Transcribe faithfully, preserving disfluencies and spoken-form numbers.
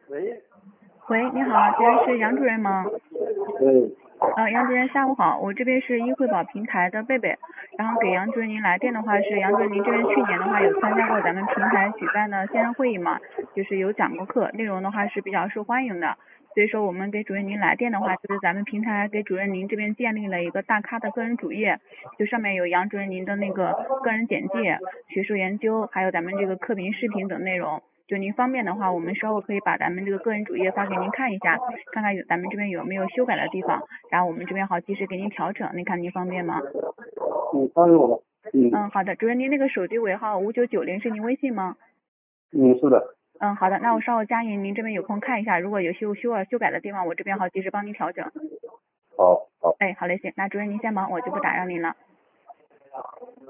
喂， 喂，你好，这边是杨主任吗？ 对， 呃，杨主任下午好，我这边是医惠保平台的贝贝，然后给杨主任您来电的话是杨主任您这边去年的话有参加过咱们平台举办的线上会议嘛，就是有讲过课，内容的话是比较受欢迎的，所以说我们给主任您来电的话，就是咱们平台给主任您这边建立了一个大咖的个人主页，就上面有杨主任您的那个个人简介、学术研究，还有咱们这个课评视频等内容。就您方便的话，我们稍后可以把咱们这个个人主页发给您看一下，看看有咱们这边有没有修改的地方，然后我们这边好及时给您调整，您看您方便吗？ 你发给我吧。嗯嗯，好的，主任您那个手机尾号五九九零是您微信吗？ 嗯，是的。 嗯，好的，那我稍后加您，您这边有空看一下，如果有修修啊修改的地方，我这边好及时帮您调整。 好好。 哎，好嘞，行，那主任您先忙，我就不打扰您了。